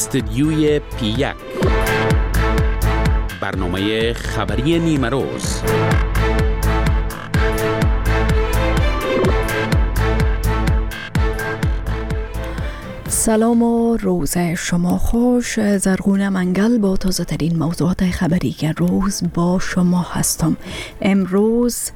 استدیوی پی1 برنامه خبری نیمه روز. سلام و روز شما خوش. زرغون منگل با تازه ترین موضوعات خبری روز با شما هستم. امروز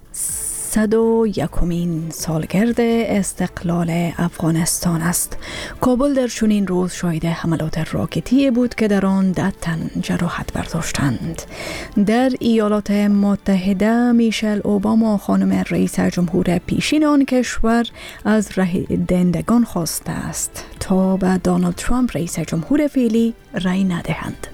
101مین سالگرد استقلال افغانستان است. کابل در چنین روز شاهد حملات راکتی بود که در آن 10 تن جراحت برداشتند. در ایالات متحده میشل اوباما خانم رئیس جمهور پیشین آن کشور از رای دهندگان خواسته است تا به دونالد ترامپ رئیس جمهور فعلی رای ندهند.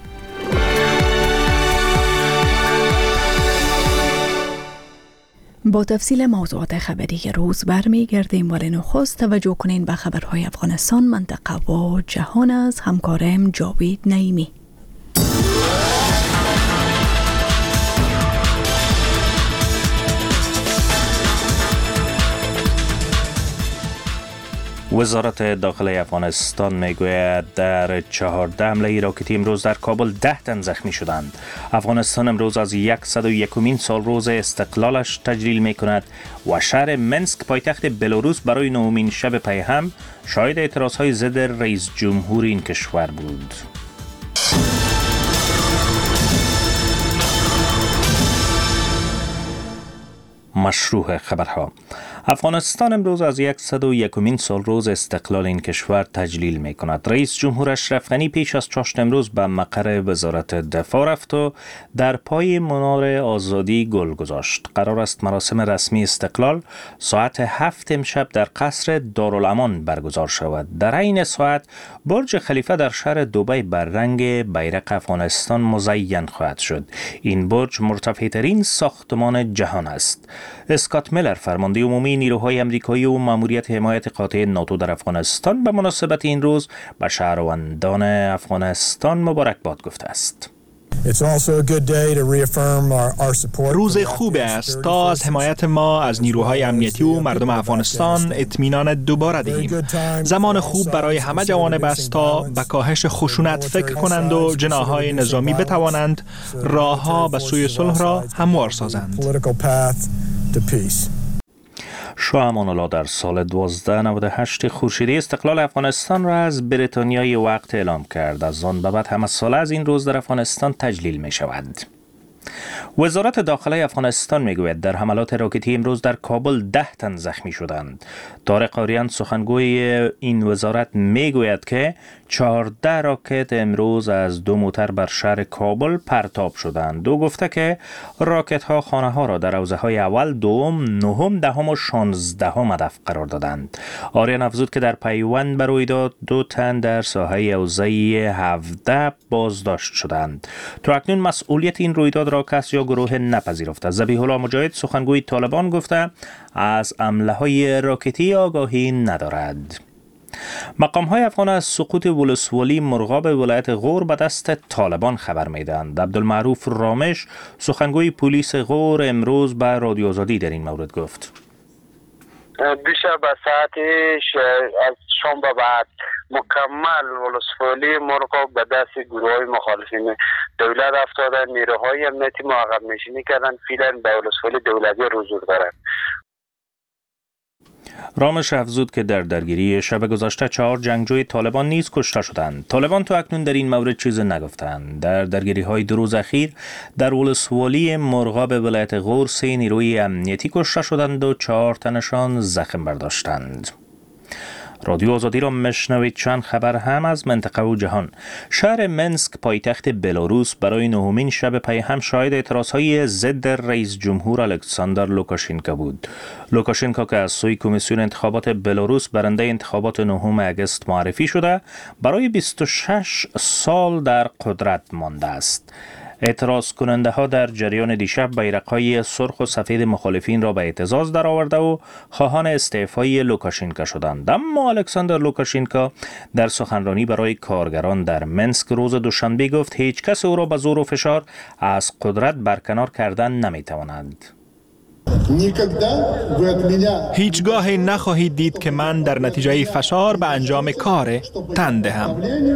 با تفصیل موضوعات خبری روز برمیگردیم، ولی نخست توجه کنین به خبرهای افغانستان، منطقه و جهان از همکارم جاوید نعیمی. وزارت داخلی افغانستان میگوید در 14 حمله راکتی امروز در کابل 10 تن زخمی شدند. افغانستان امروز از 101مین سالروز استقلالش تجلیل می کند و شهر منسک پایتخت بلاروس برای 9مین شب پی هم شاهد اعتراضهای ضد رئیس جمهور این کشور بود. مشروع خبرها. افغانستان امروز از 101مین سالروز استقلال این کشور تجلیل می کند. رئیس جمهور اشرف غنی پیش از چاشت امروز به مقر وزارت دفاع رفت و در پای منار آزادی گل گذاشت. قرار است مراسم رسمی استقلال ساعت 7 امشب در قصر دارالامان برگزار شود. در این ساعت برج خلیفه در شهر دبی بر رنگ بیرق افغانستان مزین خواهد شد. این برج مرتفع ترین ساختمان جهان است. اسکات میلر فرمانده عمومی نیروهای امریکایی و ماموریت حمایت قاطع ناتو در افغانستان به مناسبت این روز به شهروندان افغانستان مبارکباد گفته است. روز خوب است تا از حمایت ما از نیروهای امنیتی و مردم افغانستان اطمینان دوباره دهیم. زمان خوب برای همه جوانب است تا به کاهش خشونت فکر کنند و جناحهای نظامی بتوانند راهها به سوی صلح را هموار سازند. شاه امان الله در سال 1298 خورشیدی استقلال افغانستان را از بریتانیای وقت اعلام کرد. از آن به بعد همه ساله از این روز در افغانستان تجلیل می شود. وزارت داخلی افغانستان میگوید در حملات راکتی امروز در کابل 10 تن زخمی شدند. طارق آریان سخنگوی این وزارت میگوید که 14 راکت امروز از 2 موتر بر شهر کابل پرتاب شدند. او گفته که راکت ها خانه ها را در حوزه های اول، دوم، نهم، دهم و 16 هدف قرار دادند. آریان افزود که در پیوند بر رویداد 2 تن در ساحه حوزه 17 بازداشت شدند. تا اکنون مسئولیت این رویداد را کس یا گروه نپذیرفته. ذبیح الله مجاهد سخنگوی طالبان گفته از حمله های راکتی آگاهی ندارد. مقام‌های افغان از سقوط ولسوالی مرغاب ولایت غور به دست طالبان خبر می‌دهند. عبدالمعروف رامش سخنگوی پلیس غور امروز به رادیو آزادی در این مورد گفت: دیشب به ساعت از شام به بعد مکمل ولسوالی مرغاب به دست گروه‌های مخالفین دولت افتادن. نیروهای امنیتی ما عقب نشینی کردن، فعلا به ولسوالی دولتی حضور دارند. رامش افزود که در درگیری شب گذشته 4 جنگجوی طالبان نیز کشته شدند. طالبان تا اکنون در این مورد چیزی نگفتند. در درگیری‌های 2 روز اخیر در ولسوالی مرغاب ولایت غور 3 نیروی امنیتی کشته شدند و 4 تنشان زخم برداشتند. رادیو آزادی را مشنوید. چند خبر هم از منطقه و جهان. شهر منسک پایتخت بلاروس برای 9مین شب پی هم شاهد اعتراضهای ضد رئیس جمهور الکساندر لوکاشنکو بود. لوکاشنکو که از سوی کمیسیون انتخابات بلاروس برنده انتخابات 9 اگست معرفی شده، برای 26 سال در قدرت مانده است. اعتراض کننده ها در جریان دیشب بیرق‌های سرخ و سفید مخالفین را به اعتزاز درآورده و خواهان استعفای لوکاشنکو شدند. اما الکساندر لوکاشنکو در سخنرانی برای کارگران در منسک روز دوشنبه گفت هیچ کس او را به زور و فشار از قدرت برکنار کردن نمیتواند. هیچگاه نخواهید دید که من در نتیجه فشار به انجام کار تن دهم.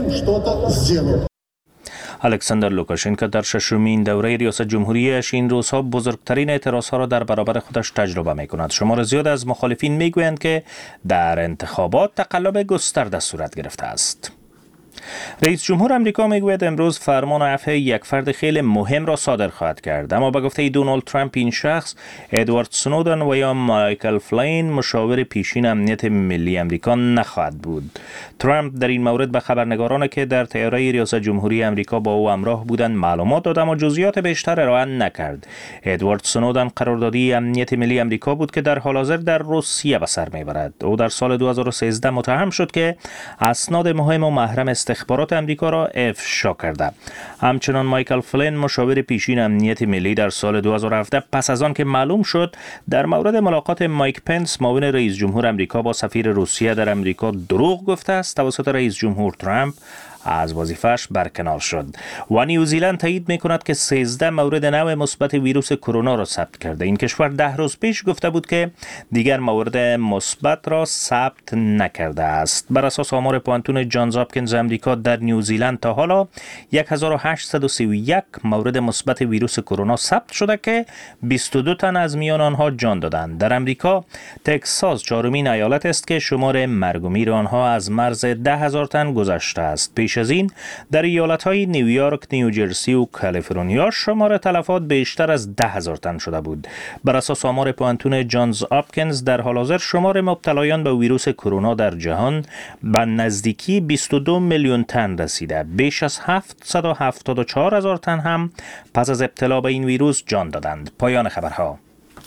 الکساندر لوکاشنکو در ششمین دوره ریاست جمهوریش این روزها بزرگترین اعتراضها را در برابر خودش تجربه می کند. شمار زیاد از مخالفین می گویند که در انتخابات تقلب گسترده صورت گرفته است. رئیس جمهور امریکا میگوید امروز فرمان عفو یک فرد خیلی مهم را صادر خواهد کرد، اما به گفته دونالد ترامپ این شخص ادوارد سنودن و یا مایکل فلین مشاور پیشین امنیت ملی امریکا نخواهد بود. ترامپ در این مورد به خبرنگاران که در طیاره ریاست جمهوری امریکا با او همراه بودند معلومات داد، اما جزئیات بیشتر ارائه نکرد. ادوارد سنودن قراردادی امنیت ملی امریکا بود که در حال حاضر در روسیه به سر میبرد. او در سال 2013 متهم شد که اسناد مهم و محرم استخبارات امریکا را افشا کرده. همچنان مایکل فلین مشاور پیشین امنیت ملی در سال 2017 پس از آن که معلوم شد در مورد ملاقات مایک پنس معاون رئیس جمهور امریکا با سفیر روسیه در امریکا دروغ گفته است، توسط رئیس جمهور ترامپ از وظیفه‌اش برکنار شد. و نیوزیلند تایید می‌کند که 13 مورد نو مثبت ویروس کرونا را ثبت کرده. این کشور 10 روز پیش گفته بود که دیگر مورد مثبت را ثبت نکرده است. بر اساس آمار پانتون جانز هاپکینز امریکا در نیوزیلند تا حالا 1831 مورد مثبت ویروس کرونا ثبت شده که 22 تن از میان آنها جان دادند. در امریکا تگزاس چهارمین ایالت است که شمار مرگ و میر آنها از مرز 10,000 تن گذشته است. پیش از این در ایالت‌های نیویورک، نیوجرسی و کالیفرنیا شمار تلفات بیشتر از 10,000 تن شده بود. بر اساس آمار پانتون جانز هاپکینز در حال حاضر شمار مبتلایان به ویروس کرونا در جهان به نزدیکی 22 میلیون تن رسیده. بیش از 774,000 تن هم پس از ابتلا به این ویروس جان دادند. پایان خبرها.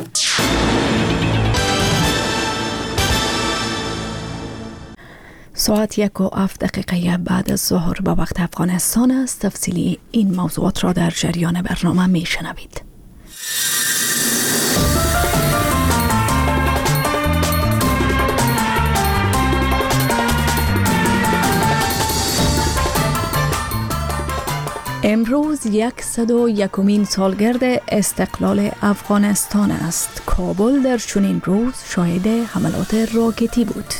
ساعت 1:07 بعد از ظهر به وقت افغانستان است. تفصیلی این موضوعات را در جریان برنامه می شنوید. امروز 101مین سالگرد استقلال افغانستان است. کابل در چنین روز شاهد حملات راکتی بود.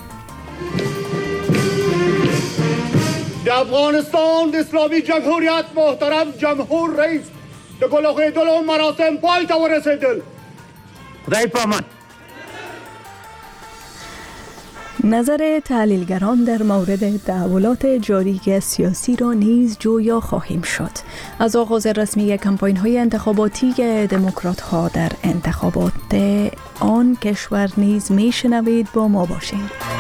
در افغانستان اسلامی جمهوریت محترم جمهور رئیس به گلوخه دل مراسم پای تا رسیدل. خدای پامان. نظر تحلیلگران در مورد تحولات جاری سیاسی را نیز جویا خواهیم شد. از آغاز رسمی کمپاین‌های انتخاباتی دموکرات‌ها در انتخابات آن کشور نیز میشنوید. با ما باشید.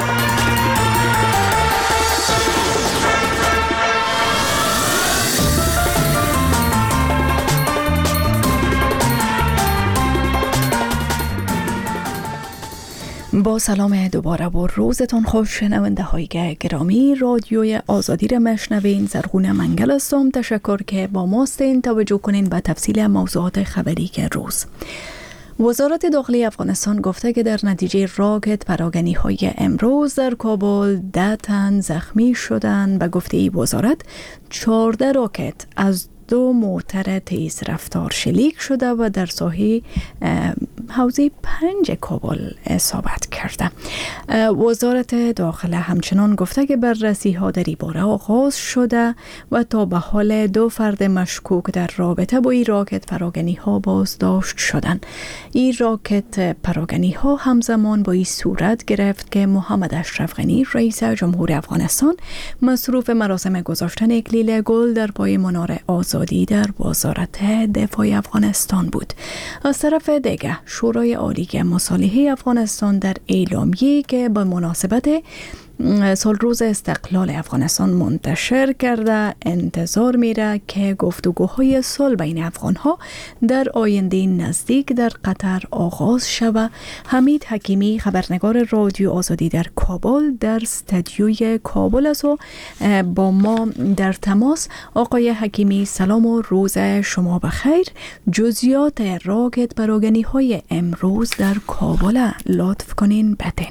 با سلام دوباره و روزتون خوش شنونده های گرامی. رادیوی آزادی را مشنوین. زرغون منگل هستم. تشکر که با ماستین. توجه کنین به تفصیل موضوعات خبری که روز. وزارت داخلی افغانستان گفته که در نتیجه راکت پراگنی های امروز در کابل 10 تن زخمی شدند. به گفته ای وزارت 14 راکت از 2 موتر تیز رفتار شلیک شده و در ساحه حوزه 5 کابل اصابت کرده. وزارت داخله همچنان گفته که بررسی ها در این باره آغاز شده و تا به حال 2 فرد مشکوک در رابطه با این راکت پراگنی ها بازداشت شدند. این راکت پراگنی ها همزمان با این صورت گرفت که محمد اشرف غنی رئیس جمهور افغانستان مصروف مراسم گذاشتن اکلیل گل در پای منار آزادی در وزارت دفاع افغانستان بود. از طرف دیگر شورای عالی مصالحه افغانستان در اعلامیه‌ای که به مناسبت سالروز استقلال افغانستان منتشر کرده انتظار میره که گفتگوهای صلح بین افغانها در آینده نزدیک در قطر آغاز شود. حمید حکیمی خبرنگار رادیو آزادی در کابل در استودیوی کابل است و با ما در تماس. آقای حکیمی سلام و روز شما بخیر. جزئیات راکت پراگنی های امروز در کابل لطف کنین بدین.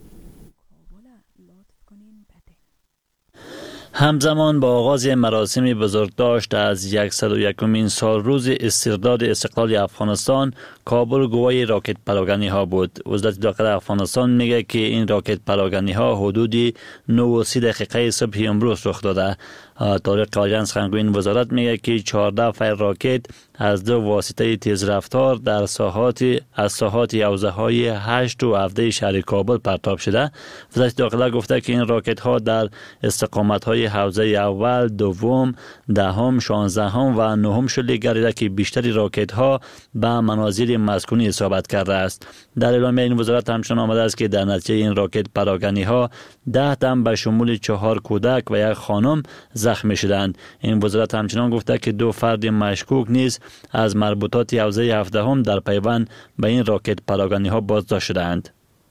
همزمان با آغاز مراسم بزرگداشت از 101مین سالروز استرداد استقلال افغانستان، کابل گواه راکت پراکنی ها بود. وزارت داخلی افغانستان میگه که این راکت پراکنی ها حدودی 9:30 صبح امروز رخ داده. طارق آژانس خنگوین وزارت میگه که 14 فیر راکت از 2 واسطه تیز رفتار در ساحات حوزه های 8 و 17 شهر کابل پرتاب شده. وزارت داخلی گفته که این راکت ها در استقامت های حوزه اول، دوم، دهم، 16 و 9 شلیک گردیده که بیشتری راکت ها به منازل مسکونی اصابت کرده است. در اعلامیه این وزارت همچنان آمده است که در نتیجه این راکت پراکنی ها 10 تن به شمول 4 کودک و 1 خانم زخمی شدند. این وزارت همچنان گفته که 2 فرد مشکوک نیز از مربوطات حوزه 17 در پیوند به این راکت پراکنی ها بازداشت شدند.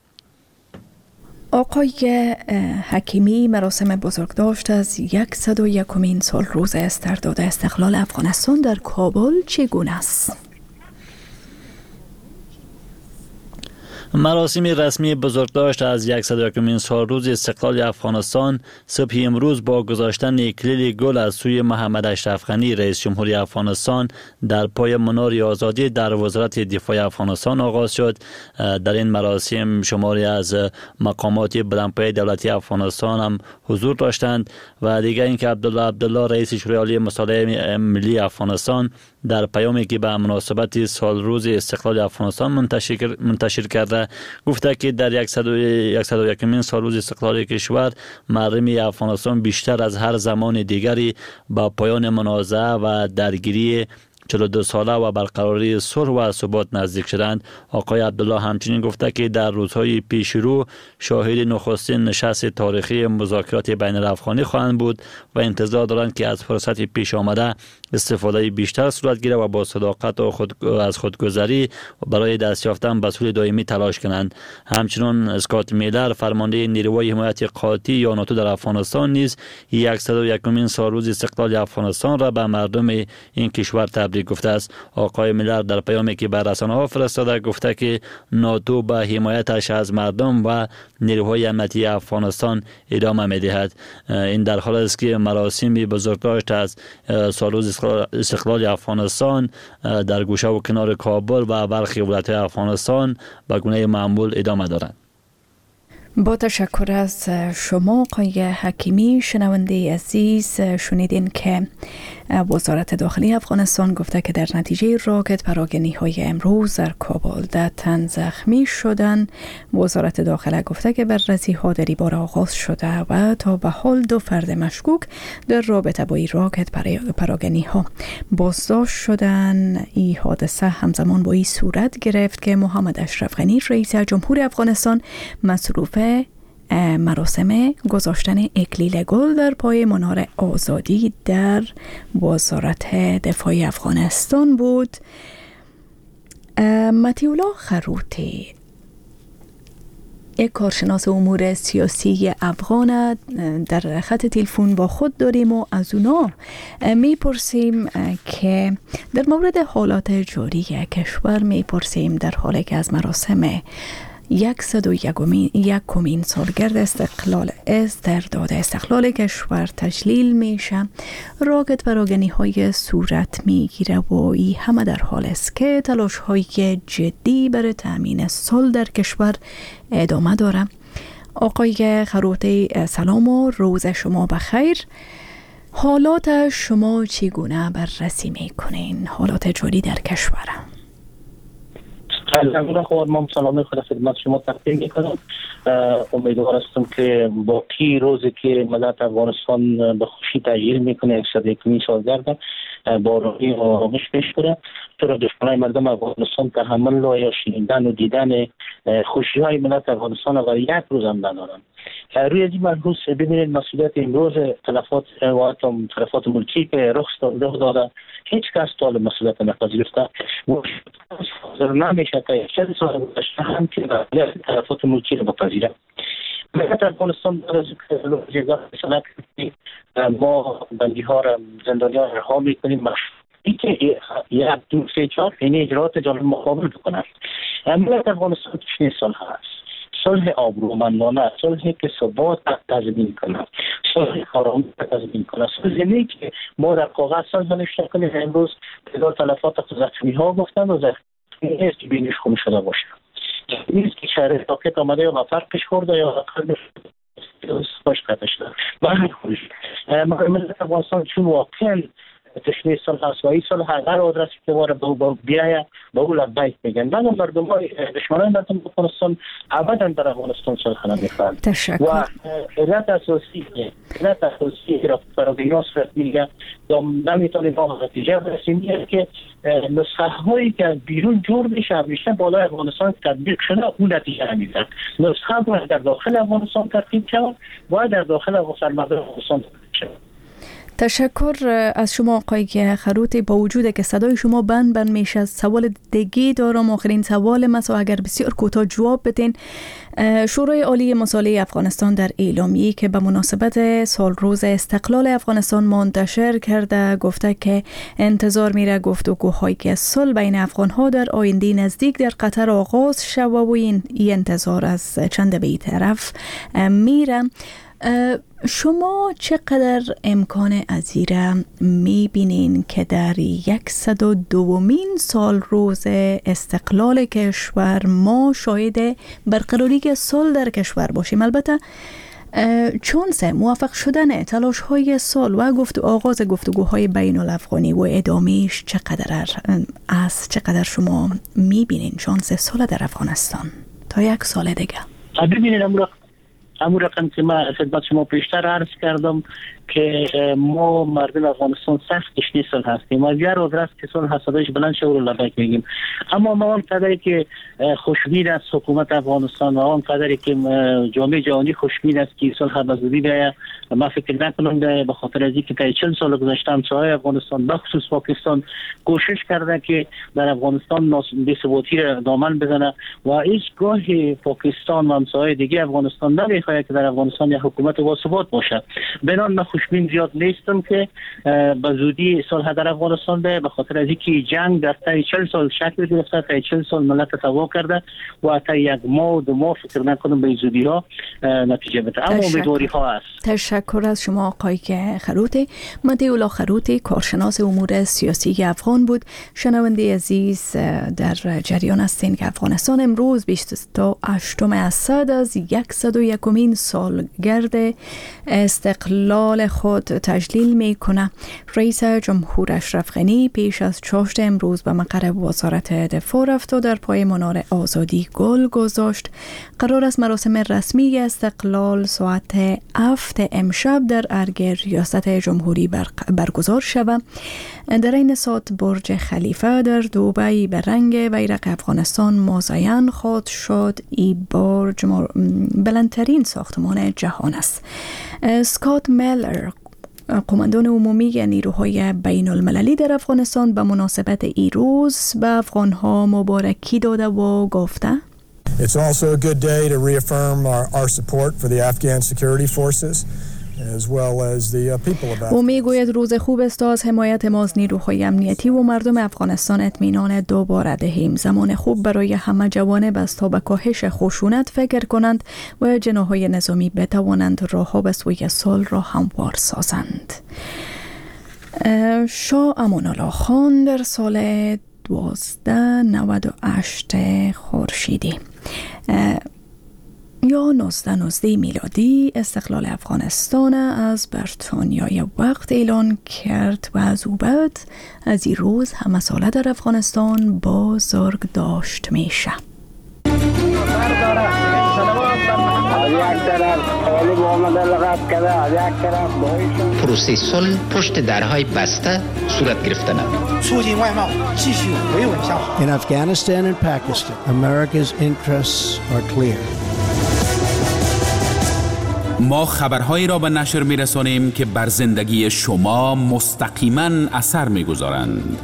آقای حکیمی، مراسم بزرگداشت از 101مین سال روز استرداد استقلال افغانستان در کابل چگونه است؟ مراسم رسمی بزرگداشت از 101مین سال روز استقلال افغانستان صبح امروز با گذاشتن اکلیل گل از سوی محمد اشرف غنی رئیس جمهوری افغانستان در پای منار آزادی در وزارت دفاع افغانستان آغاز شد. در این مراسم شماری از مقامات بلندپایه دولتی افغانستان هم حضور داشتند و دیگر اینکه عبدالله رئیس شورای عالی مصالح ملی افغانستان در پیامی که به مناسبت سال روز استقلال افغانستان منتشر کرده گفته که در 101مین سال روز استقلال کشور مردم افغانستان بیشتر از هر زمان دیگری با پایان منازعه و درگیری 42 ساله و برقراری صلح و ثبات نزدیک شدند. آقای عبدالله همچنین گفته که در روزهای پیش رو شاهد نخستین نشست تاریخی مذاکرات بین الافغانی خواهند بود و انتظار دارند که از فرصت پیش آمده استفاده بیشتر صورت گیره و با صداقت و از خودگذری برای دست یافتن به صلح دائمی تلاش کنند. همچنین اسکات میلر فرمانده نیروهای حمایت قاطع یا ناتو در افغانستان نیز 101مین سال روز استقلال افغانستان را به مردم این کشور تبریک گفته است. آقای میلر در پیامی که به رسانه‌ها فرستاده گفته که ناتو به حمایتش از مردم و نیروهای امنیتی افغانستان ادامه می‌دهد. این در حالی است که مراسم بزرگداشت از سال روز استقلال افغانستان در گوشه و کنار کابل و برخی ولایت‌های افغانستان به گونه معمول ادامه دارد. با تشکر از شما آقای حکیمی. شنونده عزیز، شنیدین که وزارت داخلی افغانستان گفته که در نتیجه راکت پراکنی های امروز در کابل 10 تن زخمی شدن. وزارت داخله گفته که بررسی ها در این باره آغاز شده و تا به حال 2 فرد مشکوک در رابطه با این راکت پراکنی ها بازداشت شدن. این حادثه همزمان با این صورت گرفت که محمد اشرف غنی رئیس جمهور افغانستان مصروف مراسم گذاشتن اکلیل گل در پای منار آزادی در وزارت دفاع افغانستان بود. مطیعالله خروتی، یک کارشناس امور سیاسی افغان، در خط تلفن با خود داریم و از اونا میپرسیم که در مورد حالات جاری کشور میپرسیم در حالی که از مراسم 101مین سالگرد استرداد استقلال کشور تجلیل میشه، راکت پراکنی های صورت میگیره و این همه در حال است که تلاش های جدی برای تامین صلح در کشور ادامه داره. آقای خروتی، سلام و روز شما بخیر. حالات شما چگونه بررسی میکنین؟ حالات جاری در کشور؟ من سلام خود خدمت شما تقدیم میکنم. امیدوار هستم که باقی روزی که ملت افغانستان به خوشی تجلیل میکنه 101مین سالگرد با روحی و آرامش پیش بره، چرا دشمنان مردم افغانستان تحمل و یا شنیدن و دیدن خوشی های ملت افغانستان اگر یک روز هم ندارن. روی از این ملحوظ ببینید مسئولیت امروز تلفات ملکی که رخ داده هیچ کس طالب مسئولیت نپذیرفته و نمیشه که 100 سال گذشته هم که تلفات ملکی رو بپذیره. ملت افغانستان بعد از اینکه ما بندی ها را زندانی ها رها میکنیم این که 1 2 3 4 این اجرات جانب مقابل بکنند. ملت افغانستان تشنه صلح هست، صلح آبرومندانه، صلحی که ثبات تضمین کنه، صلح آرامی تضمین کنه، صلحی که ما در کاغذ نوشته کنیم. امروز تعداد تلفات زخمی ها گفتن و نیست که بینش خون شده باشه. نیست که شهر ساکت آمده یا با فرقش خورده یا باش قطع شده و همین خودش ملت افغانستان چون واقعا تشنه صلح است و این صلح هر آدرس که باره بیایه به او لبیک میگن. بعد مردم های دشمنان مردم افغانستان ابدا در افغانستان صلح نمیخوان و علت اساسی را فرادیناس دیگه نمیتونه با نتیجه برسیم که نسخه هایی که بیرون جور میشه همیشه بالای افغانستان تطبیق شده اون نتیجه نمیده. نسخه باید در داخل افغانستان ترتیب شود و در داخل مردم افغانستان ترتیب شود. تشکر از شما آقای خروتی. با وجود که صدای شما بند میشه سوال دیگه دارم، آخرین سوال مثلا اگر بسیار کوتاه جواب بدین. شورای عالی مصالحه افغانستان در اعلامیه‌ای که به مناسبت سال روز استقلال افغانستان منتشر کرده گفته که انتظار میره گفتگوهای صلح بین افغان‌ها در آینده نزدیک در قطر آغاز شود و این انتظار از چند به طرف میره. شما چقدر امکان ازیره میبینین که در 102مین سال روز استقلال کشور ما شاهد برقراری صلح در کشور باشیم؟ البته چون موفق شدن تلاش های صلح و آغاز گفتگوهای بین الافغانی و ادامهش چقدر شما میبینین شانس صلح در افغانستان تا 1 سال دیگه؟ ببینید همون رقم که من خدمت شما پیشتر عرض کردم که ما مردم افغانستان سخت تشنه صلح هستیم و هر آدرس که صلح صدایش بلند شه رو لبیک میگیم. اما ما آنقدری که خوشبین است حکومت افغانستان و آنقدری که جامعه جهانی خوشبین است که صلح به زودی بیاید، ما فکر نکنم به خاطر از اینکه تا 40 سال گذشته همسایه‌های افغانستان بخصوص پاکستان کوشش کرده که در افغانستان بی‌ثباتی را دامن بزنه و هیچگاه پاکستان و همسایه‌های دیگه افغانستان نمیخواد که در افغانستان یک حکومت باثبات باشد. بنابراین خوشبین زیاد نیستم که به زودی صلح در افغانستان به خاطر از اینکه جنگ در طی 40 سال شکل گرفته، تا 40 سال ملت تباه کرده و تا 1 ماه و 2 ماه فکر نکنم به زودی ها نتیجه بده. اما امیدواری ها است. تشکر از شما آقای خروتی. مهدی‌الله خروتی کارشناس امور سیاسی افغان بود. شنونده عزیز در جریان هستین که افغانستان امروز 28 اسد از 101مین سالگرد استقلال خود تجلیل میکنه. رئیس جمهور اشرف غنی پیش از چاشت امروز به مقر وزارت دفاع رفت و در پای منار آزادی گل گذاشت. قرار است مراسم رسمی استقلال ساعت 7 امشب در ارگ ریاست جمهوری برگزار شود. در این ساعت برج خلیفه در دبی به رنگ بیرق افغانستان مزین خواهد شد. این برج بلندترین ساختمان جهان است. اسکات میلر قماندان عمومی نیروهای بین المللی در افغانستان به مناسبت این روز به افغانها مبارکی داده و گفته It's also a good day to reaffirm our support for the Afghan security forces as well as the people of Afghanistan. میگوید روز خوب است از حمایت ما از نیروهای امنیتی و مردم افغانستان اطمینان دوباره دهیم. زمان خوب برای همه جوانب است تا به کاهش خشونت فکر کنند و جناح‌های نظامی بتوانند راه‌ها به سوی صلح را هموار سازند. شاه امان الله خان در سال 1298 خورشیدی یا 1919 میلادی استقلال افغانستان از بریتانیای وقت اعلان کرد و از او بعد از این روز همه ساله در افغانستان بازرگ داشت میشه. پروسه صلح پشت درهای بسته صورت گرفته نمید. In Afghanistan and Pakistan, America's interests are clear. ما خبرهایی را به نشر می‌رسانیم که بر زندگی شما مستقیما اثر می‌گذارند.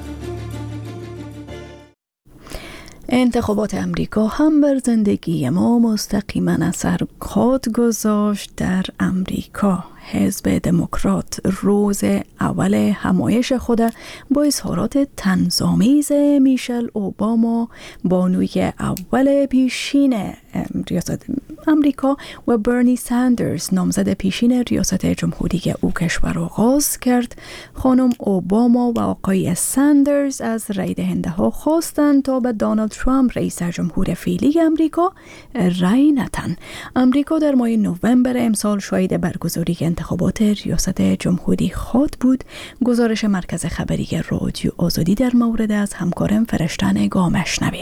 انتخابات امریکا هم بر زندگی ما مستقیما اثر خواهد گذاشت. در امریکا حزب دموکرات روز اول همایش خود با اظهارات طنزآمیز میشل اوباما بانوی اول پیشین ریاست امریکا و برنی ساندرز نامزد پیشین ریاست جمهوری او کشور آغاز کرد. خانم اوباما و آقای ساندرز از رای دهنده ها خواستند تا به دونالد ترامپ رئیس جمهور فعلی امریکا رای ندهند. امریکا در ماه نوامبر امسال شاهد برگزاری انتخابات ریاست جمهوری خود بود. گزارش مرکز خبری رادیو آزادی در مورد از همکارم فرشته گامش نبین.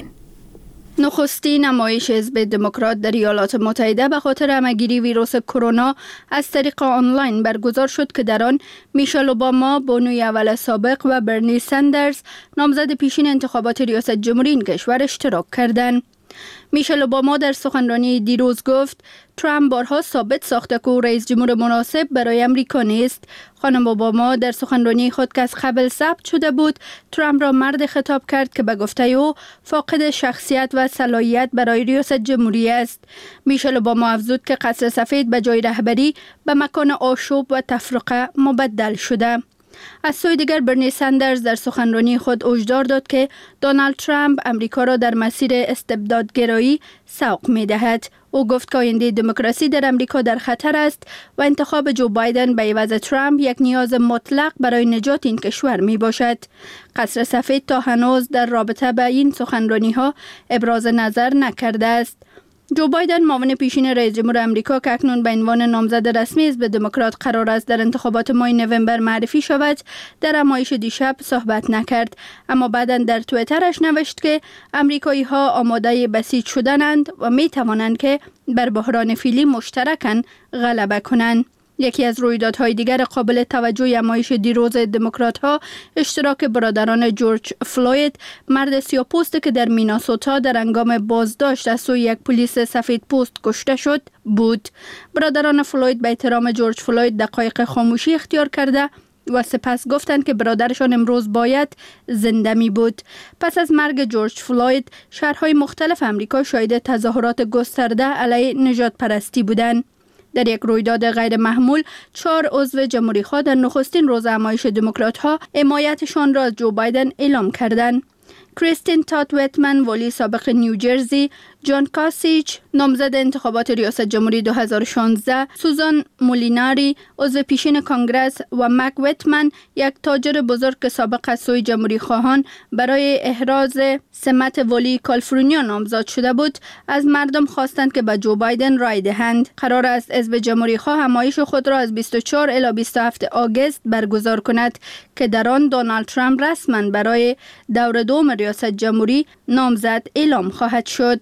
نخستین نمایش حزب دموکرات در ایالات متحده به خاطر همه‌گیری ویروس کرونا از طریق آنلاین برگزار شد که در آن میشل اوباما بانوی اول سابق و برنی ساندرز نامزد پیشین انتخابات ریاست جمهوری این کشور اشتراک کردند. میشل اوباما در سخنرانی دیروز گفت ترامپ بارها ثابت ساخته که او رئیس جمهور مناسب برای امریکا نیست. خانم اوباما در سخنرانی خود که از قبل ثبت شده بود ترامپ را مرد خطاب کرد که به گفته او فاقد شخصیت و صلاحیت برای ریاست جمهوری است. میشل اوباما افزود که قصر سفید به جای رهبری به مکان آشوب و تفرقه مبدل شده. از سوی دیگر برنی ساندرز در سخنرانی خود هشدار داد که دونالد ترامپ امریکا را در مسیر استبدادگرایی سوق می دهد. او گفت که آینده دموکراسی در امریکا در خطر است و انتخاب جو بایدن به عوض ترامپ یک نیاز مطلق برای نجات این کشور می باشد. قصر سفید تا هنوز در رابطه با این سخنرانی ها ابراز نظر نکرده است. جو بایدن معاون پیشین رئیس جمهور امریکا که اکنون به عنوان نامزد رسمی حزب دموکرات قرار است در انتخابات ماه نوامبر معرفی شود در همایش دیشب صحبت نکرد، اما بعداً در توییترش نوشت که امریکایی ها آماده بسیج شدنند و می توانند که بر بحران فعلی مشترکاً غلبه کنند. یکی از رویدادهای دیگر قابل توجه همایش دیروز دموکرات ها اشتراک برادران جورج فلوید، مرد سیاه‌پوست که در میناسوتا در هنگام بازداشت از سوی یک پلیس سفید پوست کشته شد بود. برادران فلوید به احترام جورج فلوید دقایق خاموشی اختیار کرده و سپس گفتند که برادرشان امروز باید زنده می بود. پس از مرگ جورج فلوید شهرهای مختلف امریکا شاهد تظاهرات گسترده علیه نژاد پرستی بودند. در یک رویداد غیر معمول 4 عضو جمهوری خواه در نخستین روز همایش دموکرات ها حمایتشان را از جو بایدن اعلام کردند. کریستین تات ویتمن ولی سابق نیوجرسی، جان کاسیچ نامزد انتخابات ریاست جمهوری 2016، سوزان مولیناری عضو پیشین کانگرس و مک ویتمن یک تاجر بزرگ که سابق از سوی جمهوری خواهان برای احراز سمت ولی کالیفرنیا نامزد شده بود از مردم خواستند که به جو بایدن رای دهند. قرار است حزب جمهوری خواه همایش خود را از 24 الی 27 آگوست برگزار کند که در آن دونالد ترامپ رسما برای دور دوم ریاست جمهوری نامزد اعلام خواهد شد.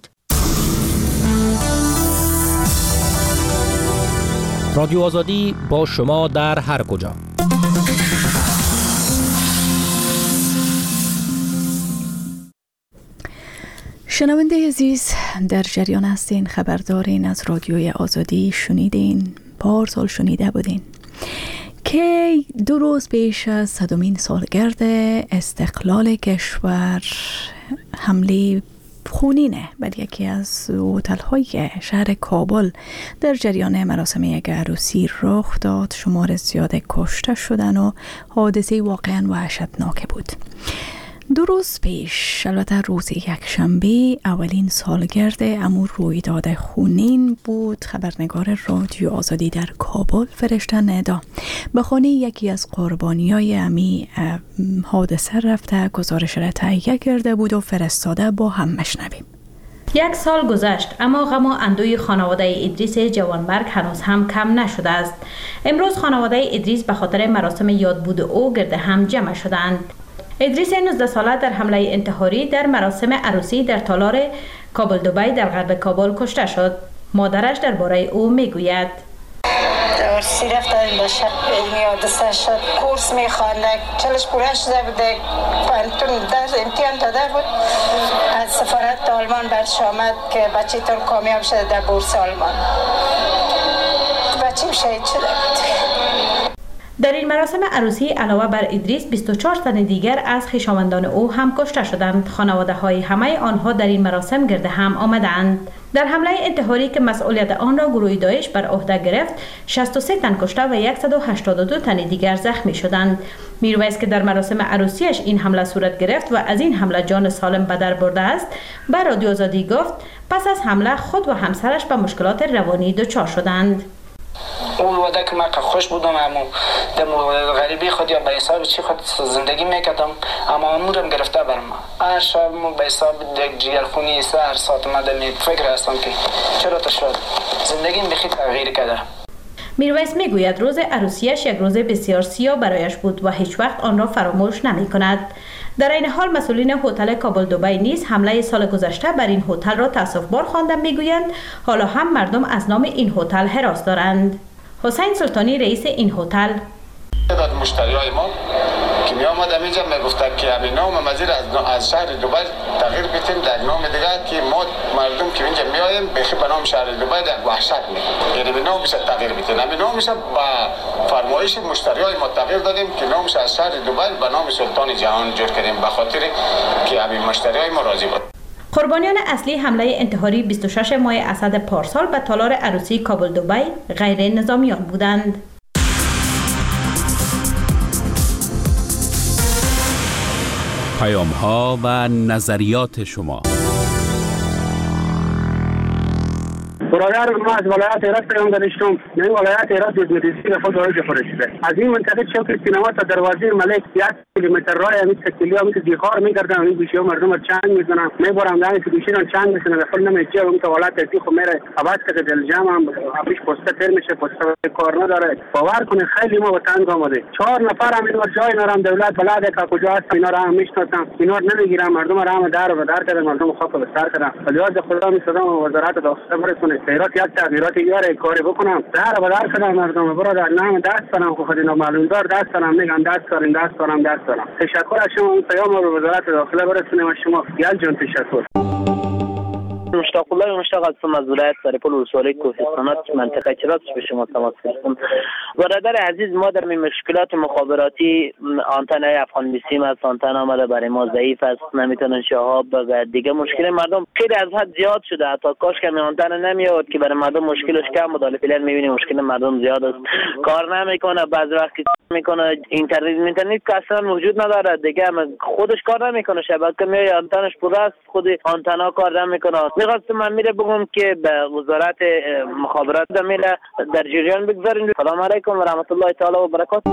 رادیو آزادی با شما در هر کجا. شنونده عزیز در جریان هستین، خبر دارین از رادیوی آزادی شنیدین، پارسال شنیده بودین که 2 روز پیش از 100مین سالگرد استقلال کشور حمله خونینه بر یکی از هتل‌های شهر کابل در جریان مراسم یک عروسی رخ داد. شمار زیاد کشته شدن و حادثه واقعا وحشتناک بود. 2 روز پیش، البته روز یکشنبه، اولین سالگرد امور رویداد خونین بود. خبرنگار رادیو آزادی در کابل فرشته ندا به خانه یکی از قربانیای امی حادثه رفته گزارش را تهیه کرده بود و فرستاده با هم مشنویم. 1 سال گذشت اما غم و اندوی خانواده ادریس جوانمرگ هنوز هم کم نشده است. امروز خانواده ادریس به خاطر مراسم یادبود او گرد هم جمع شدند. ادریس 19 ساله در حمله انتحاری در مراسم عروسی در تالار کابل دبی در غرب کابل کشته شد. مادرش درباره او میگوید: عروسی رفتن با شب حادثه شد، کورس میخوانده، چلش پوره شده بوده، در امتحان داده بود، از سفارت آلمان برش آمد که بچه‌تون کامیاب شده در بورس آلمان. بچه‌م شهید شده بود. در این مراسم عروسی علاوه بر ادریس 24 تن دیگر از خویشاوندان او هم کشته شدند. خانواده های همه آنها در این مراسم گرد هم آمدند. در حمله انتحاری که مسئولیت آن را گروه داعش بر عهده گرفت 63 تن کشته و 182 تن دیگر زخمی شدند. میرویس که در مراسم عروسیش این حمله صورت گرفت و از این حمله جان سالم به در برده است به رادیو آزادی گفت پس از حمله خود و همسرش به مشکلات روانی دچار شدند. اون وقت که من خوش بودم اما در غریبی خود یا به حساب چی خود زندگی میکردم اما امورم گرفته برم. هر شب به حساب جگرخونی هر ساعت مدام فکر هستم که چرا تا شد زندگیم بخی تغییر کرده. میرویس میگوید روز عروسیش یک روز بسیار سیاه برایش بود و هیچ وقت آن را فراموش نمی کند. در این حال مسئولین هتل کابل دبی نیز حمله سال گذشته بر این هتل را تأسف‌بار خواندند. میگویند حالا هم مردم از نام این هتل هراس دارند. حسین سلطانی رئیس این هتل تعداد مشتریای ما که می آمدم اینجا میگفتن که همین نام مزیر از شهر دبی تغییر بدیم در نام دیگه که ما مردم که اینجا میایم بخی به نام شهر دبی در وحشت میگیم، یعنی به نامش تغییر بدیم. همین نامش با فرمایش مشتریای ما تغییر دادیم که نامش از شهر دبی به نام سلطان جهان جور کردیم به خاطر که همین مشتریای ما راضی بود. قربانیان اصلی حمله انتحاری 26 ماه اسد پارسال به تالار عروسی کابل دبی غیر نظامیان بودند. پیام‌ها و نظریات شما. برادر ما از ولایت هرات پیام داشتم. این ولایت هرات دزمتیسی خود وارد شده. از این منطقه چوک سینما تا دروازه ملک 1 کیلومتر راه همین تکلیه همین دیخار می‌کردن. این گوشه مردم چنگ می‌زنن. می‌برم دانی که گوشه‌ان چنگ می‌زنن. خپل نمی‌چه اون که ولایت دی خو میره آباد که دل جام هم افیش پست تر میشه پست کار نداره. باور کنه خیلی ما وطن آمده. 4 نفر هم این جای نرم دولت بلده که کجا هست اینا را هم میشناسن. اینا نمیگیرن مردم را هم در و در کردن مردم خواب به سر کردن. ولیات خدا می‌صدام وزارت داخله برسونه. خیرات یک تغییرات یاره کاری بکنم در بدر کنم مردم برادر نام دست کنم خود اینا معلوم دار دست کنم میگم دست کنم تشکر از شما. اون پیام رو وزارت داخله برسونیم و شما یال جان تشکر. مشتاق الله مشتاق هستم از ولایت سرپل ولسوالی کوهستانات منطقه چراغ به شما تماس گرفتم. برادر عزیز ما در مشکلات مخابراتی آنتنای افغان بیسیم از آنتن آمده برای ما ضعیف است نمیتونن شهاب و دیگه مشکل مردم خیلی از حد زیاد شده حتی کاش که آنتن نمیاد که برای مردم مشکلش کم بود. حالا فعلا میبینیم مشکل مردم زیاد است کار نمیکنه بعض وقت میکنه اینترنت که اصلا وجود نداره دیگه خودش کار نمیکنه شبکه میای آنتنش پر است خود آنتنا کار نمیکنه. میخواستم من میره بگم که به وزارت مخابرات در جریان بگذارین. سلام علیکم و رحمت الله تعالی و برکاته.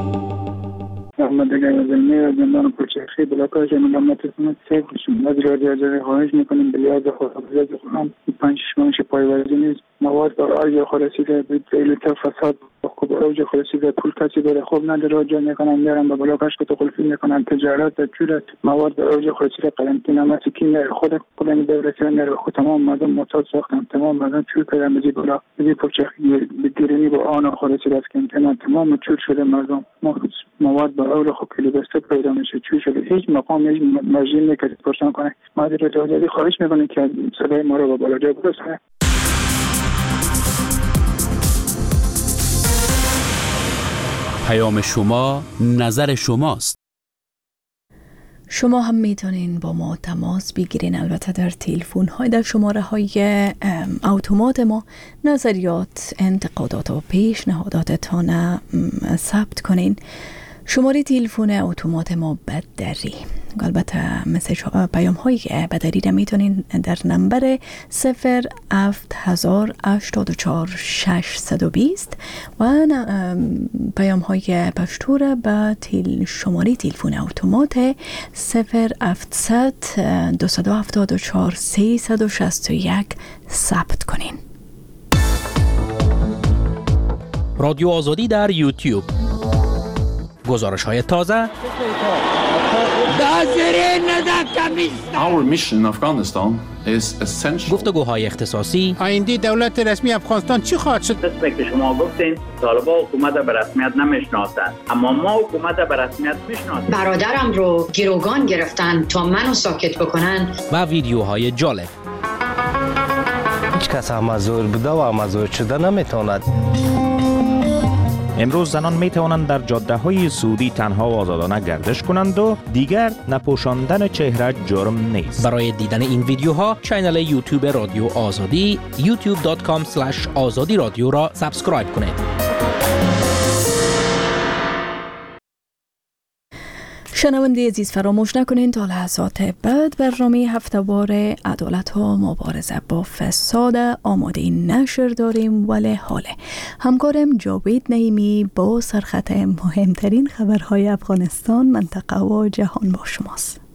محمد گزلمی از زندان کوچکشی بلاکاش ملامت کنید سیف بشیم. از رادیو خواهش میکنیم به یاد خداوند خودم 5-6 ماه پایوازی نیست مواد بر آج خلاصیده بیلیت فساد خوب اوج خلاصیده پول کسی داره خوب نداره جا میکنن میرن به بلاکاش که تو قلفی میکنن تجارت جوره مواد بر اوج خلاصیده قرنطینه مسکین خود کلانی برسن نره خود تمام مردم معتاد ساختن تمام مردم چور کردن به بلا به کوچکشی بگیرنی با آن خلاصیده است که تمام چور شده مردم مواد بر اول خوب کلی بسته پیدا میشه چور شده هیچ مقام هیچ مرجعی نکرد پرسان کنه ما در رادیو خواهش میکنیم که صدای ما رو به بالا جا برسونه. پیام شما نظر شماست. شما هم میتونین با ما تماس بگیرین البته در تلفن های در شماره های اتومات ما نظریات انتقادات و پیشنهاداتتان ثبت کنین. شماره تلفن اتومات ما بدری البته مسیج پیام های بدری را میتونین در نمبر 08084 و پیام های پشتو را به شماره تلفن اتومات 0700 274 361 ثبت کنین. رادیو آزادی در یوتیوب گزارش های تازه Our mission in Afghanistan is essential. گفتگوهای اختصاصی آینده دولت رسمی افغانستان چی خواهد شد؟ دسته که شما گفتین طالبان حکومت به رسمیت نمیشناسند اما ما حکومت به رسمیت میشناسیم. برادرم رو گروگان گرفتن تا منو ساکت بکنن و ویدیوهای جالب. هیچ کس هم مزور بوده و مزور شده نمیتواند. امروز زنان می توانند در جاده های سعودی تنها و آزادانه گردش کنند و دیگر نپوشاندن چهره جرم نیست. برای دیدن این ویدیوها چینل یوتیوب رادیو آزادی youtube.com/azadi رادیو را سابسکرایب کنید. شنونده عزیز فراموش نکنید تا لحظات بعد برنامه هفته‌وار عدالت و مبارزه با فساد آماده نشر داریم. ولی حاله همکارم جاوید نعیمی با سرخط مهمترین خبرهای افغانستان، منطقه و جهان با شماست.